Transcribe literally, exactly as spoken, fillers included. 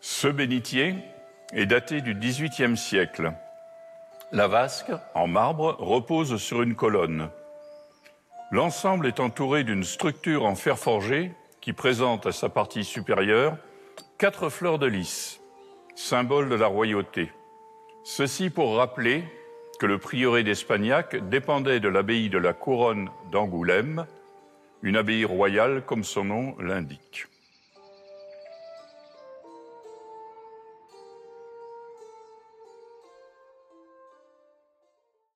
Ce bénitier est daté du dix-huitième siècle. La vasque, en marbre, repose sur une colonne. L'ensemble est entouré d'une structure en fer forgé qui présente à sa partie supérieure quatre fleurs de lys, symbole de la royauté. Ceci pour rappeler que le prieuré d'Espagnac dépendait de l'abbaye de la Couronne d'Angoulême, une abbaye royale comme son nom l'indique.